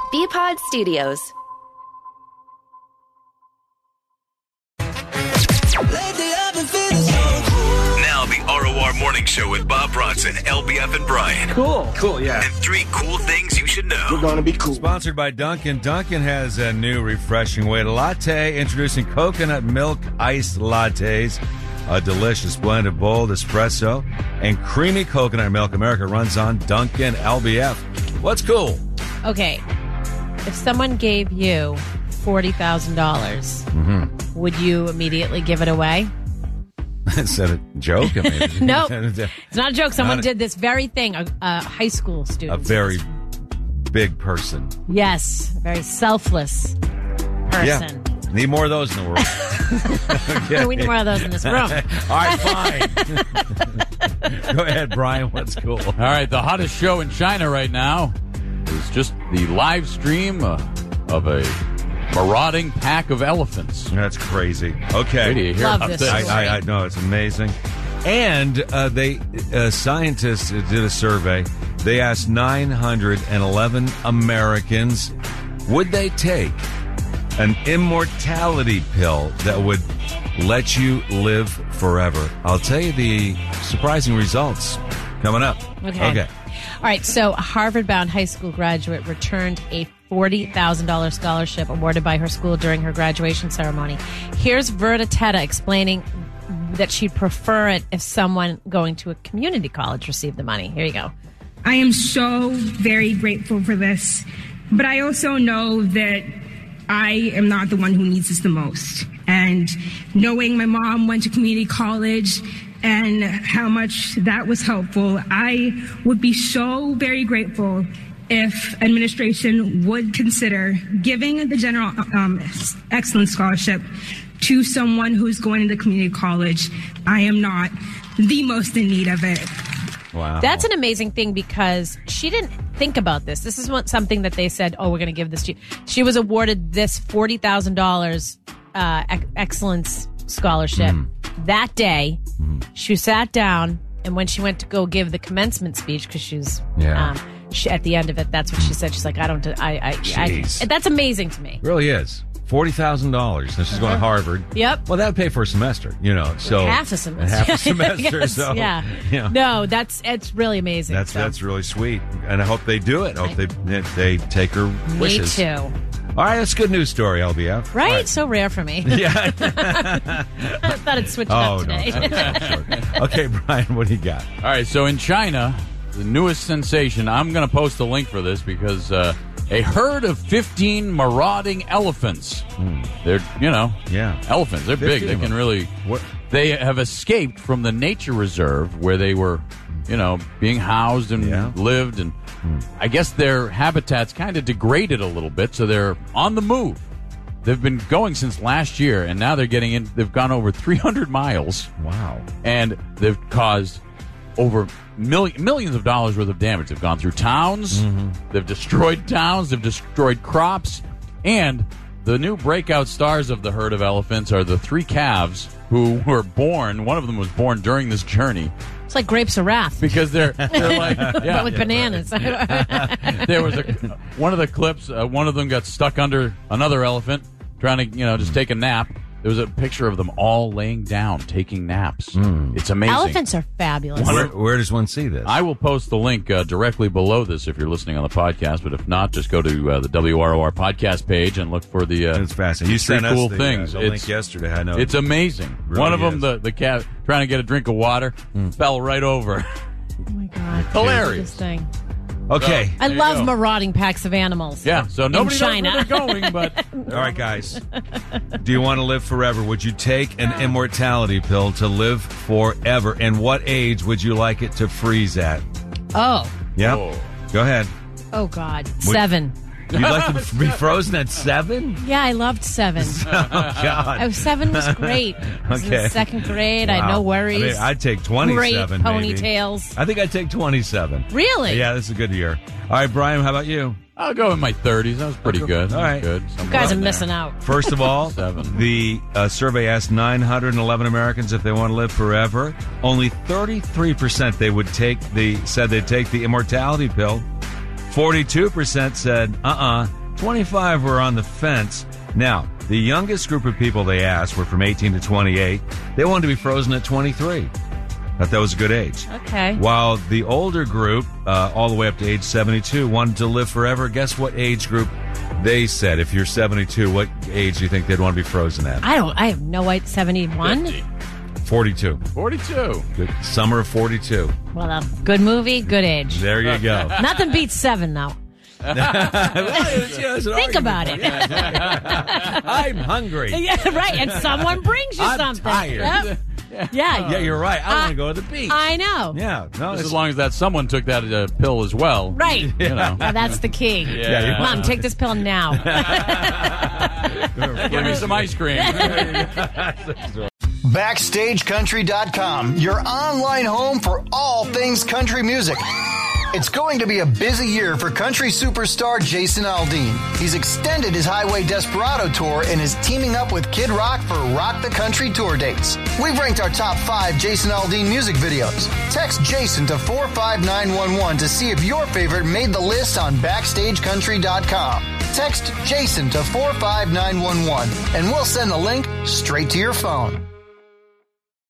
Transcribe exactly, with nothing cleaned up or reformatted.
B-Pod Studios. Now the R O R Morning Show with Bob Bronson, L B F, and Brian. Cool. Cool, yeah. And three cool things you should know. We're going to be cool. Sponsored by Dunkin'. Dunkin' has a new refreshing way to latte, introducing coconut milk iced lattes. A delicious blend of bold espresso and creamy coconut milk. America runs on Dunkin' L B F. What's cool? Okay. If someone gave you forty thousand dollars, Mm-hmm. would you immediately give it away? Is that a joke? I mean, Nope. It's not a joke. Someone Not a- did this very thing, a, a high school a student. very big person. Yes, a very selfless person. Yeah. Need more of those in the world. Okay. We need more of those in this room. All right, fine. Go ahead, Brian. What's cool? All right, the hottest show in China right now is just the live stream uh, of a marauding pack of elephants. That's crazy. Okay. Wait till you hear Love about this this. story. I, I, I know, it's amazing. And uh, they uh, scientists did a survey. They asked nine hundred eleven Americans, would they take an immortality pill that would let you live forever? I'll tell you the surprising results coming up. Okay. Okay. All right, so a Harvard-bound high school graduate returned a forty thousand dollars scholarship awarded by her school during her graduation ceremony. Here's Verta Teta explaining that she'd prefer it if someone going to a community college received the money. Here you go. I am so very grateful for this, but I also know that I am not the one who needs this the most. And knowing my mom went to community college and how much that was helpful, I would be so very grateful if administration would consider giving the General um, Excellence Scholarship to someone who's going into community college. I am not the most in need of it. Wow. That's an amazing thing because she didn't think about this. This is what, something that they said, oh, we're going to give this to you. She was awarded this forty thousand dollars uh, ex- excellence scholarship Mm. that day. Mm. She sat down, and when she went to go give the commencement speech, because she's Yeah. um, she, at the end of it, that's what she said. She's like, I don't, do- I, I, I, Jeez. that's amazing to me. Really is. forty thousand dollars. And she's going to Harvard. Yep. Well, that would pay for a semester, you know. So half a semester. Half a semester. Yes, so, yeah. you know. No, that's it's really amazing. That's so. that's really sweet, and I hope they do it. I hope they they take her Me wishes. too. All right, that's a good news story, L B F. Right? All right. So rare for me. Yeah. I thought I'd switch it Oh up no. today. Okay, Brian, what do you got? All right, so in China, the newest sensation, I'm going to post a link for this because uh, a herd of fifteen marauding elephants. They're, you know, Yeah. elephants. They're big. fifteen They of can them. really. What? They have escaped from the nature reserve where they were, you know, being housed and Yeah. lived. And I guess their habitat's kind of degraded a little bit, so they're on the move. They've been going since last year, and now they're getting in. They've gone over three hundred miles, Wow. and they've caused over mil- millions of dollars worth of damage. They've gone through towns, they've destroyed towns, they've destroyed crops, and the new breakout stars of the herd of elephants are the three calves who were born. One of them was born during this journey It's like grapes of wrath, because they're they're like yeah. but with bananas. There was a one of the clips. Uh, one of them got stuck under another elephant trying to you know just take a nap. There was a picture of them all laying down taking naps. It's amazing. Elephants are fabulous. Where, where does one see this? I will post the link uh, directly below this if you're listening on the podcast. But if not, just go to uh, the W R O R podcast page and look for the. Uh, It's fascinating. You three sent us cool the, things. Uh, the It's- link yesterday. I know. It's amazing. Really One of them, is. the the cat trying to get a drink of water, fell right over. Oh my god, Hilarious. This thing. Okay. I There you love go. marauding packs of animals. Yeah, so nobody knows China. where they're going, but All right, guys. Do you want to live forever? Would you take an immortality pill to live forever? And what age would you like it to freeze at? Oh, Yeah. Whoa. Go ahead. oh god, seven. You'd like to be frozen at seven? Yeah, I loved seven. Oh, God. Oh, seven was great. I was in Okay. the second grade. I had Wow. no worries. I mean, I'd take Great twenty-seven. maybe. ponytails. I think I'd take twenty-seven. Really? Yeah, this is a good year. All right, Brian, how about you? I'll go in my thirties. That was pretty good. That All was right. good. You guys are missing out. First of all, Seven. the uh, survey asked nine hundred eleven Americans if they want to live forever. Only thirty-three percent they would take the said they'd take the immortality pill. forty-two percent said uh-uh. twenty-five were on the fence. Now, the youngest group of people they asked were from eighteen to twenty-eight. They wanted to be frozen at twenty-three. Thought that was a good age. Okay. While the older group, uh, all the way up to age seventy-two, wanted to live forever. Guess what age group they said? If you're seventy-two, what age do you think they'd want to be frozen at? I don't. I have no idea. seventy-one. fifty. forty-two. forty-two. Good. Summer of forty-two. Well, a good movie, good age. There you go. Nothing beats seven, though. Think about it. I'm hungry. Yeah, right. And someone brings you I'm something. tired. Yep. Yeah. Yeah, you're right. I Uh, want to go to the beach. I know. Yeah. No, Just it's as long as that someone took that uh, pill as well. Right. You know. Now, that's the key. Yeah. you- Mom, take this pill now. Give me some ice cream. Backstage Country dot com, your online home for all things country music. It's going to be a busy year for country superstar Jason Aldean. He's extended his Highway Desperado tour and is teaming up with Kid Rock for Rock the Country tour dates. We've ranked our top five Jason Aldean music videos. Text Jason to four five nine one one to see if your favorite made the list on Backstage Country dot com. Text Jason to four five nine one one and we'll send the link straight to your phone.